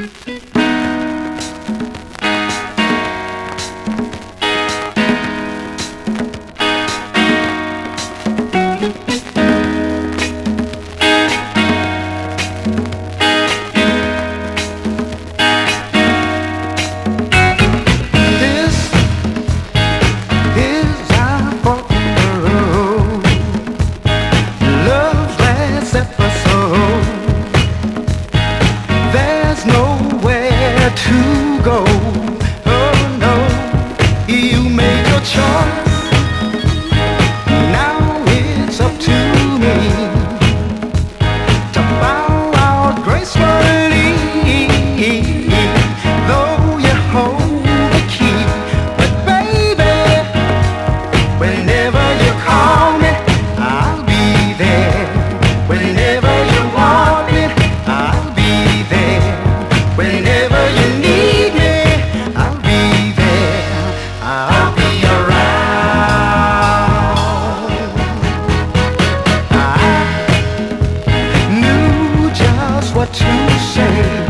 To go, oh no, you made your choice. Now it's up to me to bow out gracefully. Though you hold the key, but baby, whenever you call me, I'll be there. Whenever you want me, I'll be there. Whenever you need me, I'll be there. I'll be around. I knew just what to say.